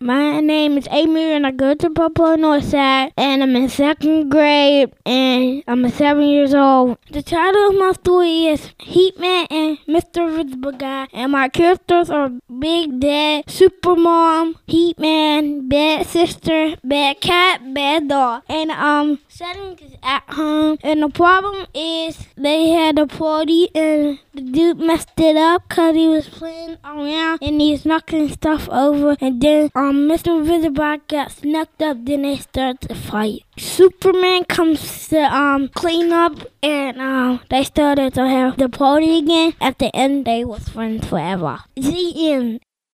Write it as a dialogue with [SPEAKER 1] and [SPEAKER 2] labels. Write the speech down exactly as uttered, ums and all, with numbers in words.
[SPEAKER 1] My name is Amy and I go to Papa Northside and I'm in second grade and I'm seven years old. The title of my story is Heatman and Mister Invisible Guy, and my characters are Big Dad, Super Mom, Heatman, Bad Sister, Bad Cat, Bad Dog. And um setting is at home, and the problem is they had a party and the dude messed it up because he was playing around and he was knocking stuff over, and then um Mister Invisible got snuck up. Then they started to fight. Superman comes to um clean up, and um they started to have the party again. At the end, they was friends forever. The end.